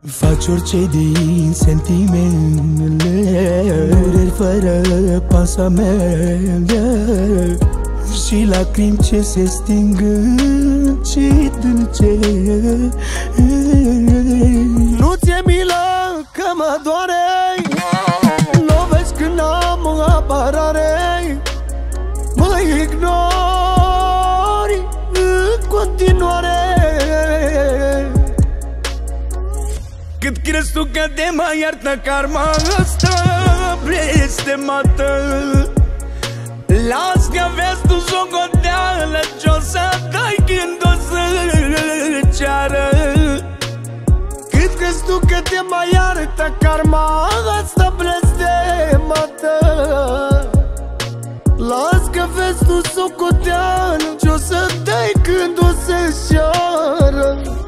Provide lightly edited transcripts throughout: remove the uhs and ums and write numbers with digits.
Faci orice din sentimentele, dureri fără pasamente și lacrimi ce se sting încet, încet. Nu ți-e milă că mă doare, nu vezi când am apărare, mă ignori în continuare. Cât crezi tu că te mai iartă karma asta blestemată? Las că vezi tu socoteală ce-o să dai când o să ceară. Cât crezi tu că te mai iartă karma asta blestemată? Las că vezi tu socoteală ce-o să dai când o să ceară.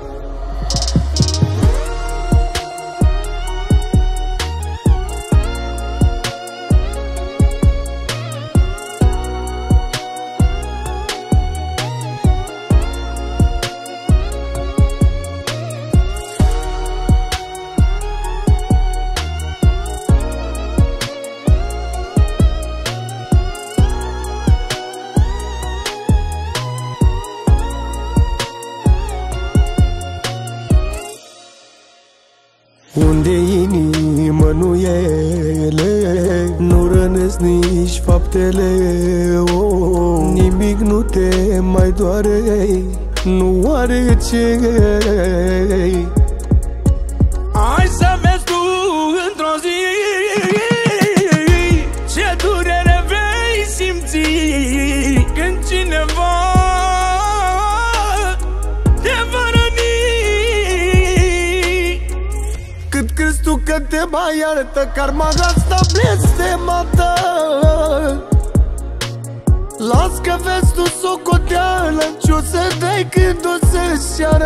Unde inimă nu ele, nu rănesc nici faptele, oh, nimic nu te mai doare, nu are ce. Hai să vezi tu într-o zi ce durere vei simți când cineva tu că te mai iartă karma asta blestemată? Las că vezi tu socoteală ce-o să dai când o să-și ceară.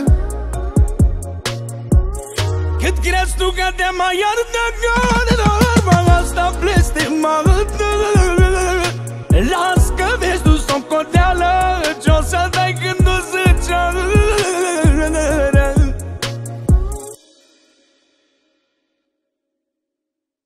Cât crezi tu că te mai iartă karma asta blestemată?